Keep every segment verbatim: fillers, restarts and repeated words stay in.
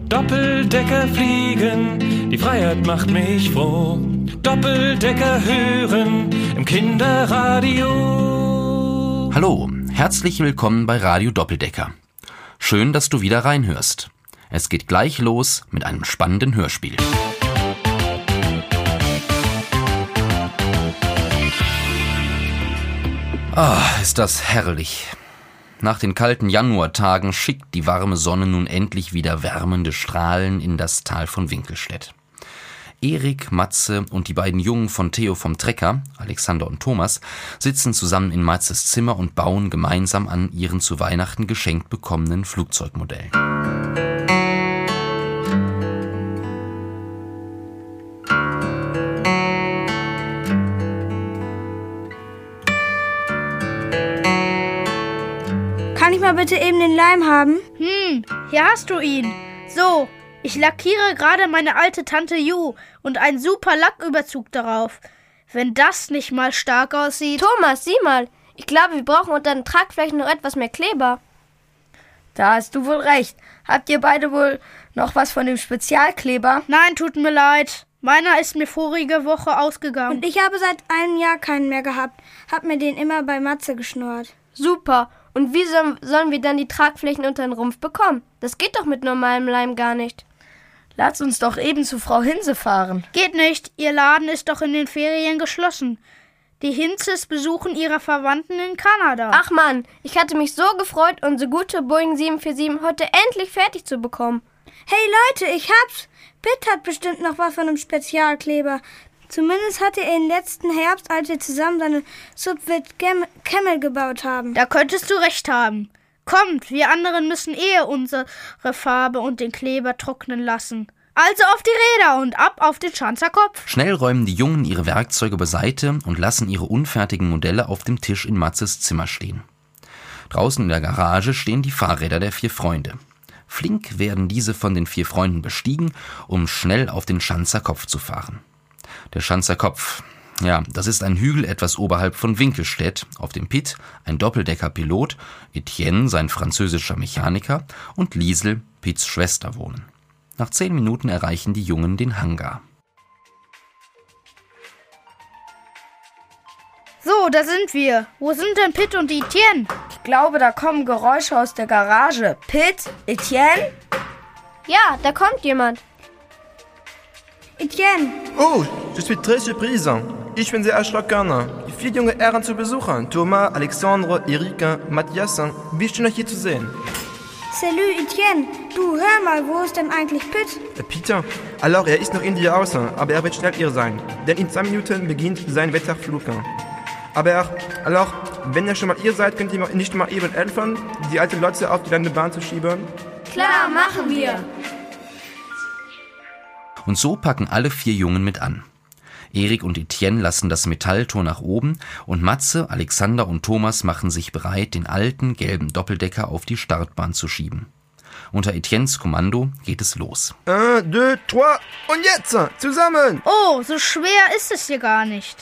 Doppeldecker fliegen, die Freiheit macht mich froh. Doppeldecker hören im Kinderradio. Hallo, herzlich willkommen bei Radio Doppeldecker. Schön, dass du wieder reinhörst. Es geht gleich los mit einem spannenden Hörspiel. Ah, ist das herrlich. Nach den kalten Januartagen schickt die warme Sonne nun endlich wieder wärmende Strahlen in das Tal von Winkelstedt. Erik, Matze und die beiden Jungen von Theo vom Trecker, Alexander und Thomas, sitzen zusammen in Matzes Zimmer und bauen gemeinsam an ihren zu Weihnachten geschenkt bekommenen Flugzeugmodellen. Kann ich mal bitte eben den Leim haben? Hm, hier hast du ihn. So, ich lackiere gerade meine alte Tante Ju und einen super Lacküberzug darauf. Wenn das nicht mal stark aussieht. Thomas, sieh mal. Ich glaube, wir brauchen unter den Tragflächen noch etwas mehr Kleber. Da hast du wohl recht. Habt ihr beide wohl noch was von dem Spezialkleber? Nein, tut mir leid. Meiner ist mir vorige Woche ausgegangen. Und ich habe seit einem Jahr keinen mehr gehabt. Hab mir den immer bei Matze geschnurrt. Super. Und wie sollen, sollen wir dann die Tragflächen unter den Rumpf bekommen? Das geht doch mit normalem Leim gar nicht. Lass uns doch eben zu Frau Hinze fahren. Geht nicht. Ihr Laden ist doch in den Ferien geschlossen. Die Hinzes besuchen ihre Verwandten in Kanada. Ach Mann, ich hatte mich so gefreut, unsere gute Boeing sieben vier sieben heute endlich fertig zu bekommen. Hey Leute, ich hab's. Pitt hat bestimmt noch was von einem Spezialkleber. Zumindest hatte er ihn letzten Herbst, als wir zusammen seine Subwit Camel gebaut haben. Da könntest du recht haben. Kommt, wir anderen müssen eher unsere Farbe und den Kleber trocknen lassen. Also auf die Räder und ab auf den Schanzerkopf. Schnell räumen die Jungen ihre Werkzeuge beiseite und lassen ihre unfertigen Modelle auf dem Tisch in Matzes Zimmer stehen. Draußen in der Garage stehen die Fahrräder der vier Freunde. Flink werden diese von den vier Freunden bestiegen, um schnell auf den Schanzerkopf zu fahren. Der Schanzerkopf, ja, das ist ein Hügel etwas oberhalb von Winkelstedt, auf dem Pitt ein Doppeldecker-Pilot, Etienne, sein französischer Mechaniker, und Liesel, Pitts Schwester, wohnen. Nach zehn Minuten erreichen die Jungen den Hangar. So, da sind wir. Wo sind denn Pitt und Etienne? Ich glaube, da kommen Geräusche aus der Garage. Pitt, Etienne? Ja, da kommt jemand. Etienne. Oh, je suis très surprise. Ich bin sehr erschrocken. Die vier junge Herren zu besuchen. Thomas, Alexandre, Erik, Matthias. Wie schön euch hier zu sehen. Salut Etienne. Du, hör mal, wo ist denn eigentlich Pitt? Äh, Peter? Alors, er ist noch in dir außen, aber er wird schnell hier sein. Denn in zwei Minuten beginnt sein Wetterflug. Aber, alors, wenn ihr schon mal hier seid, könnt ihr nicht mal eben helfen, die alte Lotse auf die Landebahn zu schieben? Klar, machen wir. Und so packen alle vier Jungen mit an. Erik und Etienne lassen das Metalltor nach oben und Matze, Alexander und Thomas machen sich bereit, den alten gelben Doppeldecker auf die Startbahn zu schieben. Unter Etiennes Kommando geht es los. Un, deux, trois und jetzt! Zusammen! Oh, so schwer ist es hier gar nicht.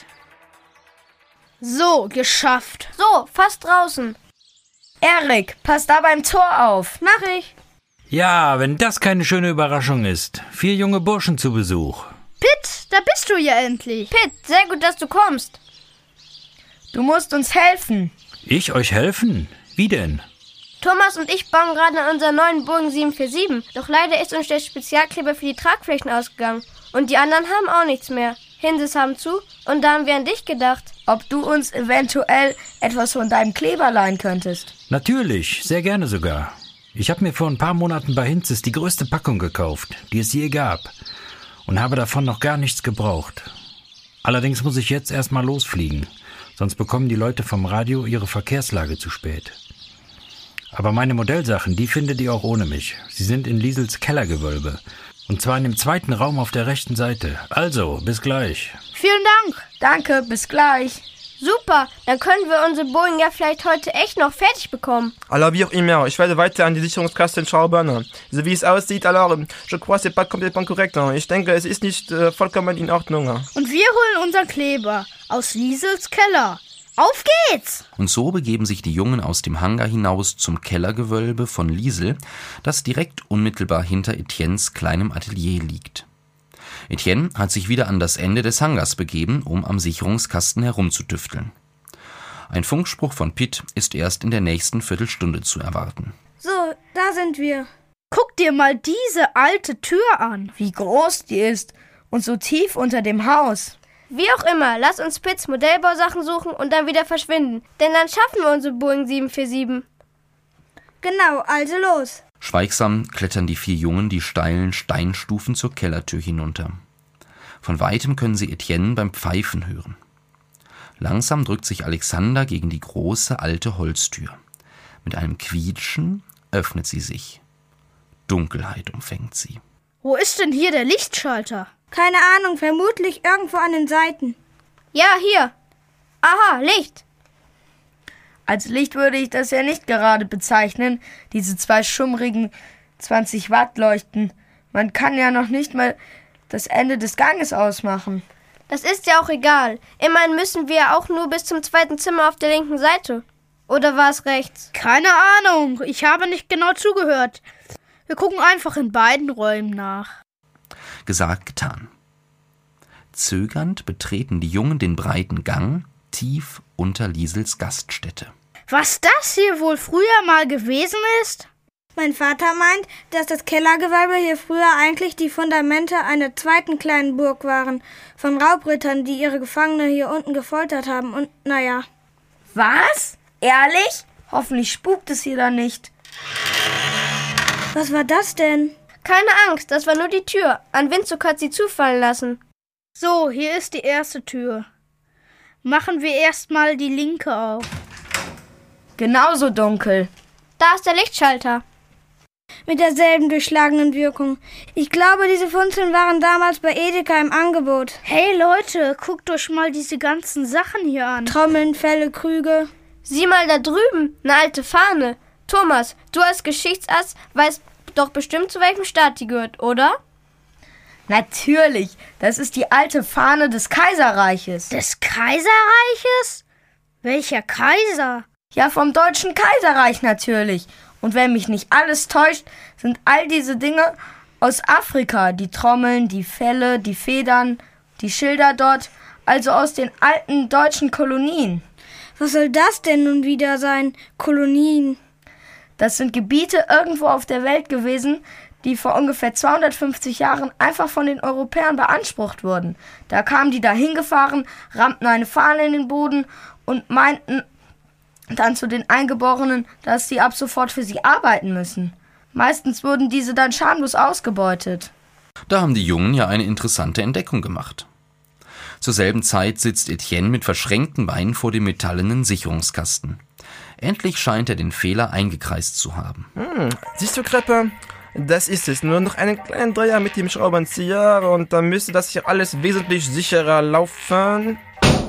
So, geschafft. So, fast draußen. Erik, pass da beim Tor auf. Mach ich. Ja, wenn das keine schöne Überraschung ist. Vier junge Burschen zu Besuch. Pitt, da bist du ja endlich. Pitt, sehr gut, dass du kommst. Du musst uns helfen. Ich euch helfen? Wie denn? Thomas und ich bauen gerade an unserer neuen Boeing sieben vier sieben. Doch leider ist uns der Spezialkleber für die Tragflächen ausgegangen. Und die anderen haben auch nichts mehr. Hinses haben zu und da haben wir an dich gedacht. Ob du uns eventuell etwas von deinem Kleber leihen könntest? Natürlich, sehr gerne sogar. Ich habe mir vor ein paar Monaten bei Hinzes die größte Packung gekauft, die es je gab. Und habe davon noch gar nichts gebraucht. Allerdings muss ich jetzt erstmal losfliegen. Sonst bekommen die Leute vom Radio ihre Verkehrslage zu spät. Aber meine Modellsachen, die findet ihr auch ohne mich. Sie sind in Liesels Kellergewölbe. Und zwar in dem zweiten Raum auf der rechten Seite. Also, bis gleich. Vielen Dank. Danke, bis gleich. Super, dann können wir unsere Boeing ja vielleicht heute echt noch fertig bekommen. Alors, wie auch immer, ich werde weiter an die Sicherungskasten schrauben. So wie es aussieht, alors, je crois, c'est pas complètement correct. Ich denke, es ist nicht äh, vollkommen in Ordnung. Und wir holen unseren Kleber aus Liesels Keller. Auf geht's! Und so begeben sich die Jungen aus dem Hangar hinaus zum Kellergewölbe von Liesel, das direkt unmittelbar hinter Etiennes kleinem Atelier liegt. Etienne hat sich wieder an das Ende des Hangars begeben, um am Sicherungskasten herumzutüfteln. Ein Funkspruch von Pitt ist erst in der nächsten Viertelstunde zu erwarten. So, da sind wir. Guck dir mal diese alte Tür an. Wie groß die ist und so tief unter dem Haus. Wie auch immer, lass uns Pitts Modellbausachen suchen und dann wieder verschwinden. Denn dann schaffen wir unsere Boeing sieben vier sieben. Genau, also los. Schweigsam klettern die vier Jungen die steilen Steinstufen zur Kellertür hinunter. Von weitem können sie Etienne beim Pfeifen hören. Langsam drückt sich Alexander gegen die große alte Holztür. Mit einem Quietschen öffnet sie sich. Dunkelheit umfängt sie. Wo ist denn hier der Lichtschalter? Keine Ahnung, vermutlich irgendwo an den Seiten. Ja, hier. Aha, Licht. Als Licht würde ich das ja nicht gerade bezeichnen, diese zwei schummrigen zwanzig Watt Leuchten. Man kann ja noch nicht mal das Ende des Ganges ausmachen. Das ist ja auch egal. Immerhin müssen wir auch nur bis zum zweiten Zimmer auf der linken Seite. Oder war es rechts? Keine Ahnung, ich habe nicht genau zugehört. Wir gucken einfach in beiden Räumen nach. Gesagt, getan. Zögernd betreten die Jungen den breiten Gang, tief unter Liesels Gaststätte. Was das hier wohl früher mal gewesen ist? Mein Vater meint, dass das Kellergewölbe hier früher eigentlich die Fundamente einer zweiten kleinen Burg waren, von Raubrittern, die ihre Gefangene hier unten gefoltert haben und, naja. Was? Ehrlich? Hoffentlich spukt es hier da nicht. Was war das denn? Keine Angst, das war nur die Tür. An Windzug hat sie zufallen lassen. So, hier ist die erste Tür. Machen wir erstmal die linke auf. Genauso dunkel. Da ist der Lichtschalter. Mit derselben durchschlagenden Wirkung. Ich glaube, diese Funzeln waren damals bei Edeka im Angebot. Hey Leute, guckt euch mal diese ganzen Sachen hier an. Trommeln, Felle, Krüge. Sieh mal da drüben, eine alte Fahne. Thomas, du als Geschichtsass weißt doch bestimmt, zu welchem Staat die gehört, oder? Natürlich, das ist die alte Fahne des Kaiserreiches. Des Kaiserreiches? Welcher Kaiser? Ja, vom Deutschen Kaiserreich natürlich. Und wenn mich nicht alles täuscht, sind all diese Dinge aus Afrika. Die Trommeln, die Felle, die Federn, die Schilder dort, also aus den alten deutschen Kolonien. Was soll das denn nun wieder sein? Kolonien? Das sind Gebiete irgendwo auf der Welt gewesen, die vor ungefähr zweihundertfünfzig Jahren einfach von den Europäern beansprucht wurden. Da kamen die da hingefahren, rammten eine Fahne in den Boden und meinten dann zu den Eingeborenen, dass sie ab sofort für sie arbeiten müssen. Meistens wurden diese dann schamlos ausgebeutet. Da haben die Jungen ja eine interessante Entdeckung gemacht. Zur selben Zeit sitzt Etienne mit verschränkten Beinen vor dem metallenen Sicherungskasten. Endlich scheint er den Fehler eingekreist zu haben. Hm, siehst du, Kreppe? Das ist es. Nur noch einen kleinen Dreher mit dem Schraubenzieher und dann müsste das hier alles wesentlich sicherer laufen.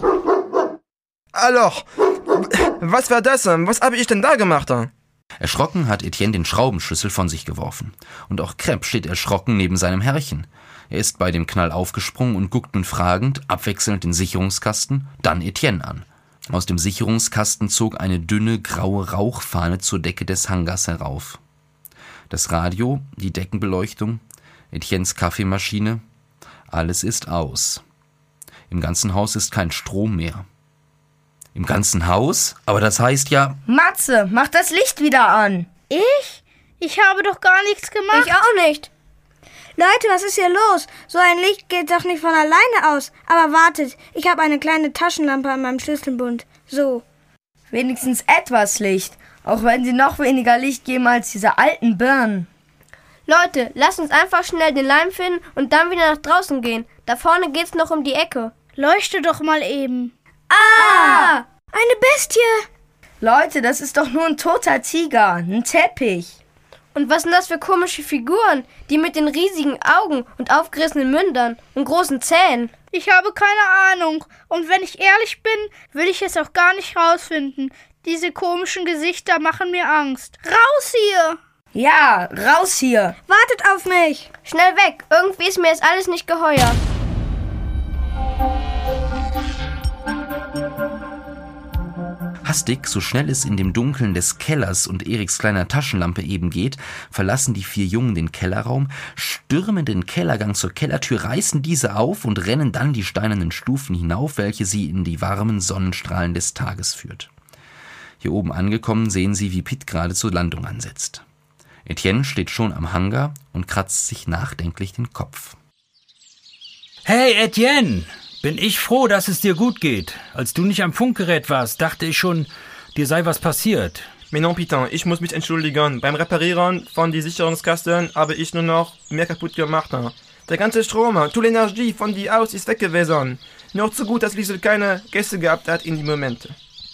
Alors, was war das? Was habe ich denn da gemacht? Erschrocken hat Etienne den Schraubenschlüssel von sich geworfen. Und auch Krepp steht erschrocken neben seinem Herrchen. Er ist bei dem Knall aufgesprungen und guckt nun fragend, abwechselnd den Sicherungskasten, dann Etienne an. Aus dem Sicherungskasten zog eine dünne, graue Rauchfahne zur Decke des Hangars herauf. Das Radio, die Deckenbeleuchtung, Etiennes Kaffeemaschine, alles ist aus. Im ganzen Haus ist kein Strom mehr. Im ganzen Haus? Aber das heißt ja... Matze, mach das Licht wieder an. Ich? Ich habe doch gar nichts gemacht. Ich auch nicht. Leute, was ist hier los? So ein Licht geht doch nicht von alleine aus. Aber wartet, ich habe eine kleine Taschenlampe an meinem Schlüsselbund. So. Wenigstens etwas Licht, auch wenn sie noch weniger Licht geben als diese alten Birnen. Leute, lasst uns einfach schnell den Leim finden und dann wieder nach draußen gehen. Da vorne geht's noch um die Ecke. Leuchte doch mal eben. Ah! Eine Bestie! Leute, das ist doch nur ein toter Tiger, ein Teppich. Und was sind das für komische Figuren? Die mit den riesigen Augen und aufgerissenen Mündern und großen Zähnen. Ich habe keine Ahnung. Und wenn ich ehrlich bin, will ich es auch gar nicht rausfinden. Diese komischen Gesichter machen mir Angst. Raus hier! Ja, raus hier! Wartet auf mich! Schnell weg! Irgendwie ist mir jetzt alles nicht geheuer. Hastig, so schnell es in dem Dunkeln des Kellers und Eriks kleiner Taschenlampe eben geht, verlassen die vier Jungen den Kellerraum, stürmen den Kellergang zur Kellertür, reißen diese auf und rennen dann die steinernen Stufen hinauf, welche sie in die warmen Sonnenstrahlen des Tages führt. Hier oben angekommen sehen sie, wie Pete gerade zur Landung ansetzt. Etienne steht schon am Hangar und kratzt sich nachdenklich den Kopf. Hey, Etienne! Bin ich froh, dass es dir gut geht. Als du nicht am Funkgerät warst, dachte ich schon, dir sei was passiert. Mais non, Pitin, ich muss mich entschuldigen. Beim Reparieren von die Sicherungskasten habe ich nur noch mehr kaputt gemacht. Der ganze Strom, toute l'énergie von die Haus ist weg gewesen. Nur zu gut, dass Liesel keine Gäste gehabt hat in die Momente.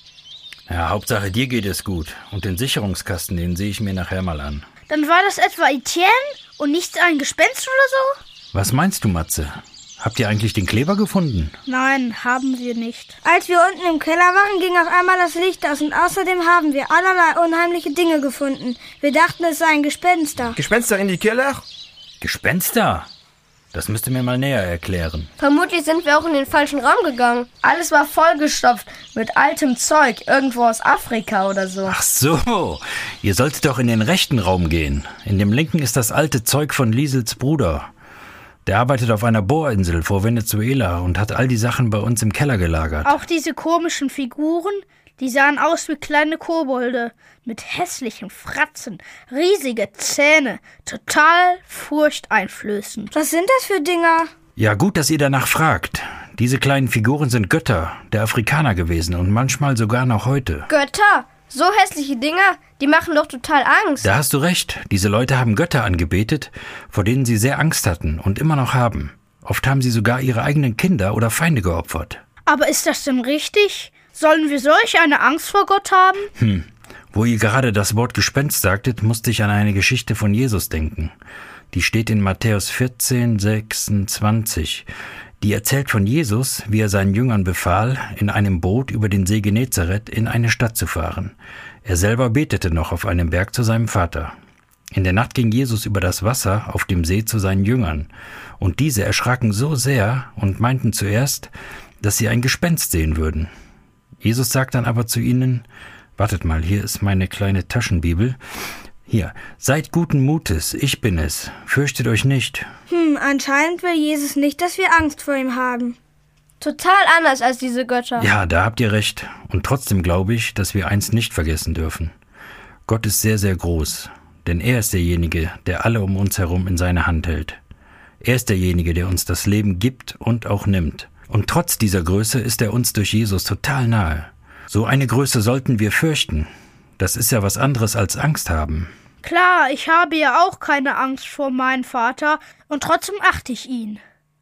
Ja, Hauptsache dir geht es gut. Und den Sicherungskasten, den sehe ich mir nachher mal an. Dann war das etwa Etienne und nicht ein Gespenst oder so? Was meinst du, Matze? Habt ihr eigentlich den Kleber gefunden? Nein, haben wir nicht. Als wir unten im Keller waren, ging auf einmal das Licht aus und außerdem haben wir allerlei unheimliche Dinge gefunden. Wir dachten, es seien Gespenster. Gespenster in die Keller? Gespenster? Das müsst ihr mir mal näher erklären. Vermutlich sind wir auch in den falschen Raum gegangen. Alles war vollgestopft mit altem Zeug, irgendwo aus Afrika oder so. Ach so, ihr solltet doch in den rechten Raum gehen. In dem linken ist das alte Zeug von Liesels Bruder. Der arbeitet auf einer Bohrinsel vor Venezuela und hat all die Sachen bei uns im Keller gelagert. Auch diese komischen Figuren, die sahen aus wie kleine Kobolde, mit hässlichen Fratzen, riesige Zähne, total furchteinflößend. Was sind das für Dinger? Ja, gut, dass ihr danach fragt. Diese kleinen Figuren sind Götter der Afrikaner gewesen und manchmal sogar noch heute. Götter? So hässliche Dinger, die machen doch total Angst. Da hast du recht. Diese Leute haben Götter angebetet, vor denen sie sehr Angst hatten und immer noch haben. Oft haben sie sogar ihre eigenen Kinder oder Feinde geopfert. Aber ist das denn richtig? Sollen wir solch eine Angst vor Gott haben? Hm, wo ihr gerade das Wort Gespenst sagtet, musste ich an eine Geschichte von Jesus denken. Die steht in Matthäus vierzehn, sechsundzwanzig. Die erzählt von Jesus, wie er seinen Jüngern befahl, in einem Boot über den See Genezareth in eine Stadt zu fahren. Er selber betete noch auf einem Berg zu seinem Vater. In der Nacht ging Jesus über das Wasser auf dem See zu seinen Jüngern. Und diese erschraken so sehr und meinten zuerst, dass sie ein Gespenst sehen würden. Jesus sagt dann aber zu ihnen, wartet mal, hier ist meine kleine Taschenbibel. Hier, seid guten Mutes, ich bin es, fürchtet euch nicht. Hm, anscheinend will Jesus nicht, dass wir Angst vor ihm haben. Total anders als diese Götter. Ja, da habt ihr recht. Und trotzdem glaube ich, dass wir eins nicht vergessen dürfen. Gott ist sehr, sehr groß, denn er ist derjenige, der alle um uns herum in seine Hand hält. Er ist derjenige, der uns das Leben gibt und auch nimmt. Und trotz dieser Größe ist er uns durch Jesus total nahe. So eine Größe sollten wir fürchten. Das ist ja was anderes als Angst haben. Klar, ich habe ja auch keine Angst vor meinem Vater und trotzdem achte ich ihn.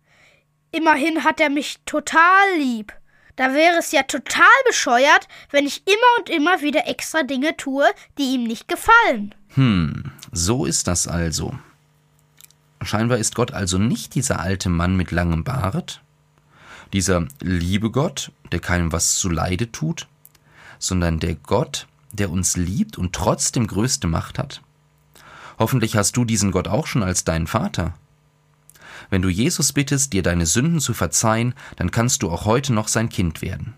Immerhin hat er mich total lieb. Da wäre es ja total bescheuert, wenn ich immer und immer wieder extra Dinge tue, die ihm nicht gefallen. Hm, so ist das also. Scheinbar ist Gott also nicht dieser alte Mann mit langem Bart, dieser liebe Gott, der keinem was zuleide tut, sondern der Gott, der uns liebt und trotzdem größte Macht hat. Hoffentlich hast du diesen Gott auch schon als deinen Vater. Wenn du Jesus bittest, dir deine Sünden zu verzeihen, dann kannst du auch heute noch sein Kind werden.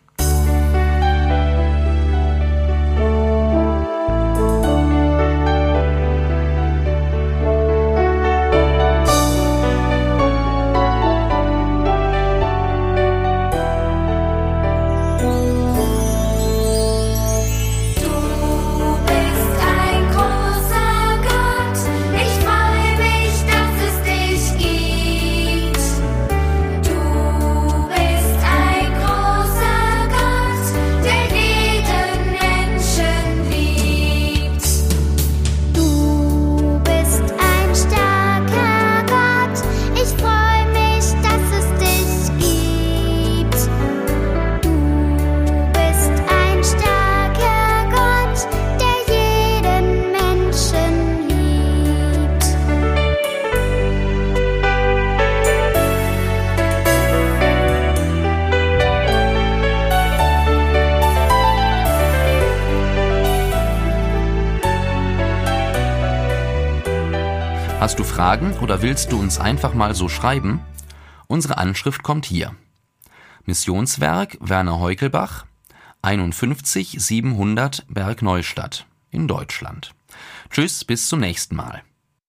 Hast du Fragen oder willst du uns einfach mal so schreiben? Unsere Anschrift kommt hier. Missionswerk Werner Heukelbach, einundfünfzig siebenhundert Bergneustadt in Deutschland. Tschüss, bis zum nächsten Mal.